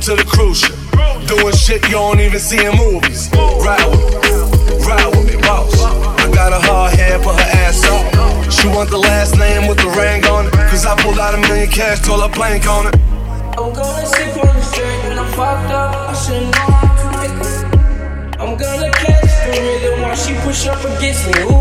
to the cruise ship. Doing shit you don't even see in movies. Ride with me, boss. I got a hard head, put her ass up. She want the last name with the ring on it. Cause I pulled out $1 million cash, told her blank on it. I'm gonna sip on the straight when I'm fucked up. I shouldn't know how to make it. I'm gonna catch the rhythm while she push up against me. Ooh.